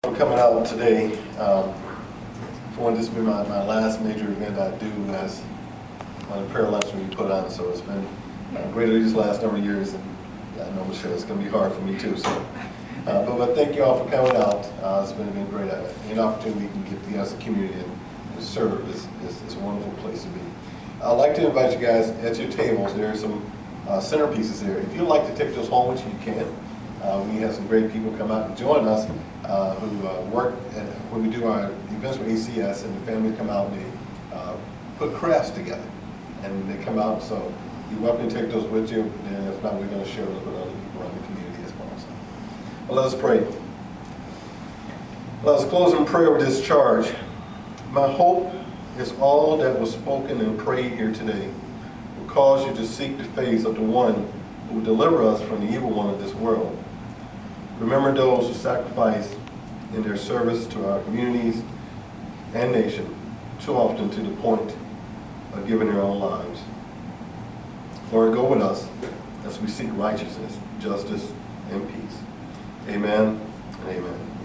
For coming out today. For one, this will be my last major event I do as on a prayer lunch we put on, so it's been great these last number of years, and I know, Michelle, it's going to be hard for me too. So, but thank you all for coming out. It's been great. An opportunity we can get together as a community and serve is a wonderful place to be. I'd like to invite you guys at your tables. There are some centerpieces there. If you'd like to take those home with you, you can. We have some great people come out and join us who work when we do our events with ACS, and the families come out and they put crafts together. And they come out, so you're welcome to take those with you, and if not, we're going to share those with other people around the community as well. So, well, let us pray. Let us close in prayer with this charge. My hope is all that was spoken and prayed here today will cause you to seek the face of the one who will deliver us from the evil one of this world. Remember those who sacrifice in their service to our communities and nation, too often to the point of giving their own lives. Lord, go with us as we seek righteousness, justice, and peace. Amen and amen.